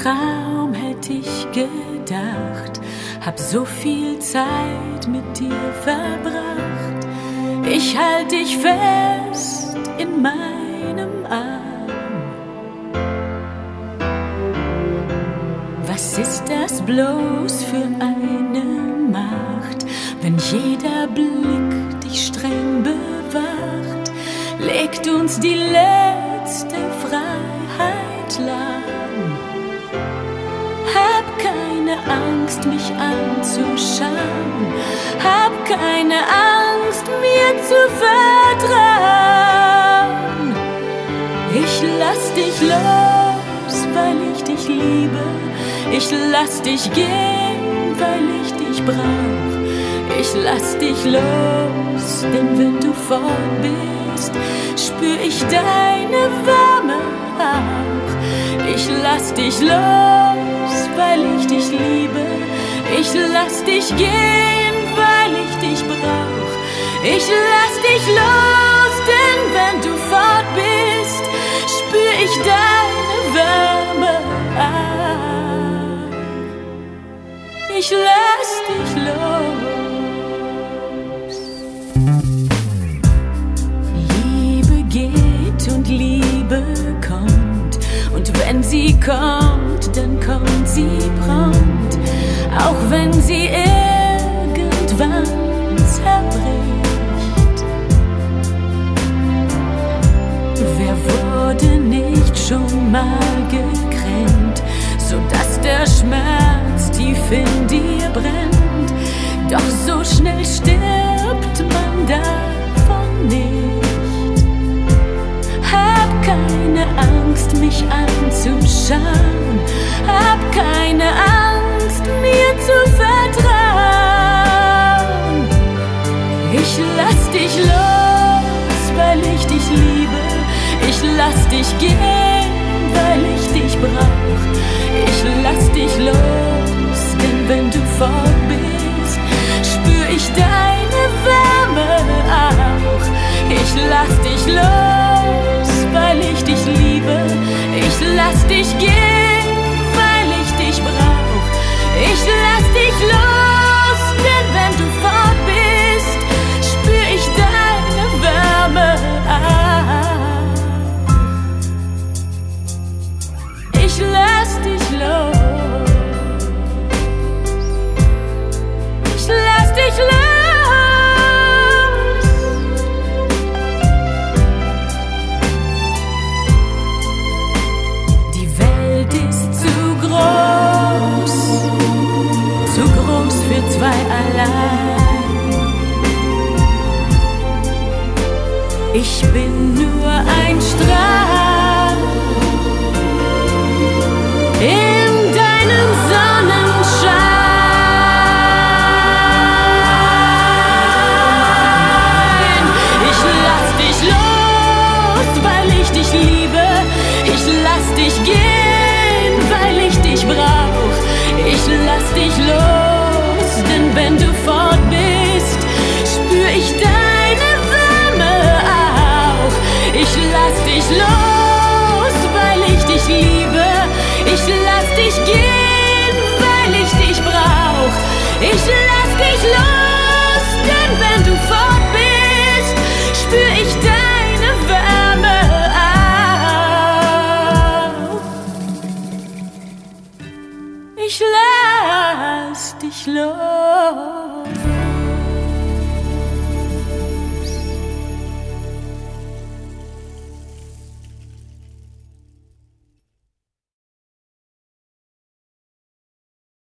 Traum hätte ich gedacht, hab so viel Zeit mit dir verbracht. Ich halt dich fest in meinem Arm. Was ist das bloß für eine Macht, wenn jeder Blick dich streng bewacht? Legt uns die letzte Freiheit lahm. Hab keine Angst, mich anzuschauen. Hab keine Angst, mir zu vertrauen. Ich lass dich los, weil ich dich liebe. Ich lass dich gehen, weil ich dich brauch. Ich lass dich los, denn wenn du fort bist, spür ich deine Wärme auch. Ich lass dich los, weil ich dich liebe. Ich lass dich gehen, weil ich dich brauch. Ich lass dich los, denn wenn du fort bist, spür ich deine Wärme auch. Ich lass dich los. Liebe geht und Liebe kommt, und wenn sie kommt, dann kommt sie prompt, auch wenn sie irgendwann zerbricht. Wer wurde nicht schon mal gekränkt, sodass der Schmerz tief in dir brennt? Doch so schnell stirbt man davon nicht. Hab keine Angst, mich anzuschauen. Hab keine Angst, mir zu vertrauen. Ich lass dich los, weil ich dich liebe. Ich lass dich gehen, weil ich dich brauch. Ich lass dich los, denn wenn du fort bist, spür ich deine Wärme auch. Ich lass dich los, weil ich dich liebe. Ich lass dich gehen, weil ich dich brauch. Ich lass dich los, denn wenn du fort bist, spür ich deine Wärme auch. Ich lass dich los. Ich lass dich los. Die Welt ist zu groß für zwei allein. Ich bin nur ein Strahl in deinem Sonnenschein. Ich lass dich los, weil ich dich liebe. Ich lass dich gehen, weil ich dich brauch. Ich lass dich los, denn wenn du fort bist, spür ich deine Wärme auch. Ich lass dich los, weil ich dich liebe. Ich lass dich gehen, weil ich dich brauch. Ich lass dich los, denn wenn du fort bist, spür ich deine Wärme auch. Ich lass dich los.